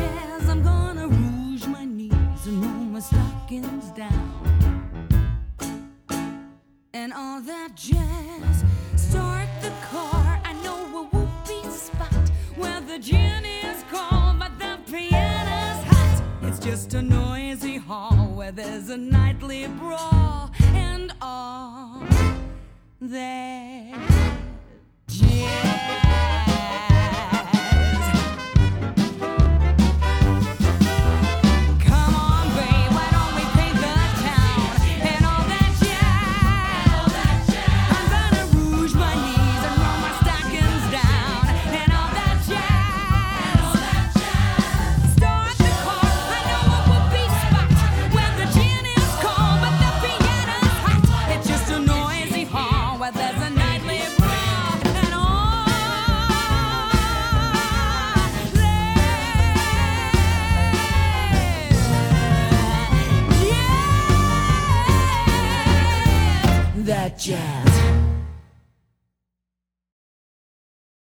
jazz, I'm gonna rouge my knees and roll my stockings down. And all that jazz, start the car. I know a whoopee spot where the gin is cold, but the piano's hot. It's just a noisy hall where there's a nightly brawl and all that jazz. Come on, babe, why don't we paint the town and all that jazz? I'm gonna rouge my knees and roll my stockings down and all that jazz. Start the car, I know a whoopee spot where the gin is cold, but the piano's hot. It's just a noisy hall where there's a nightly brawl and all that jazz.